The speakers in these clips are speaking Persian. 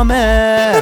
نامه.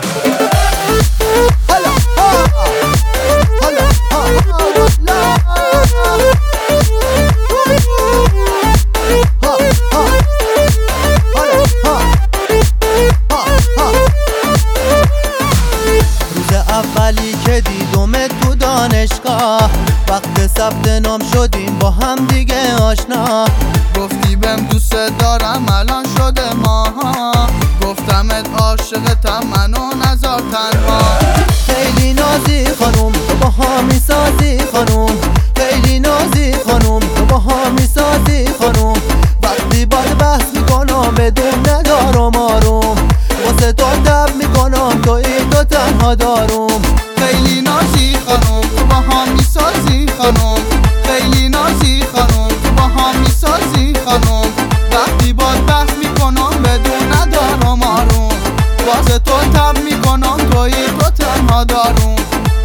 اولی که دیدم تو دانشگاه، وقت ثبت نام شدیم با هم دیگه آشنا. گفتی بهم دوست دارم الان شده ماها، گفتمت عاشقتم منو نذار تنها. خیلی نازی خانوم تو با هم میسازی خانوم، خیلی نازی خانوم تو با هم میسازی خانوم. وقتی باید بحث میکنم بدون ندارم آروم، واسه تو دب میکنم توی تو تنها داروم. خیلی نازی خانوم تو با هم میسازی خانوم، خیلی نازی خانوم تو با هم میسازی خانوم. وقتی باید بحث میکنم بدون ندارم آروم، واسه تو تب میکنم توی تو تنها داروم.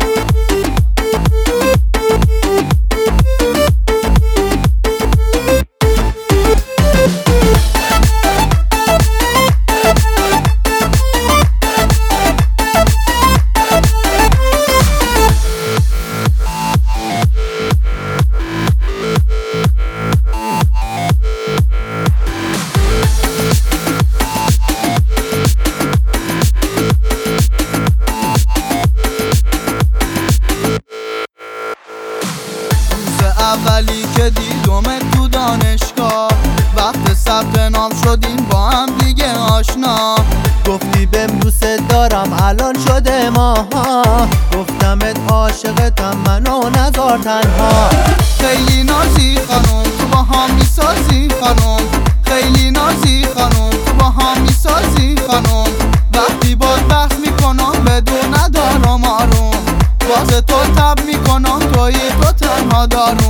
اولی که دیدم تو دانشگاه، وقت ثبت نام شدیم با هم دیگه آشنا. گفتی بهم دوست دارم الان شده ماها، گفتمت عاشقتم منو نذار تنها. خیلی نازی خانوم تو با هم میسازی خانوم، خیلی نازی خانوم تو با هم میسازی خانوم. وقتی باید بحث میکنم بدون ندارم آروم، واسه تو تب میکنم توی تو تنها داروم.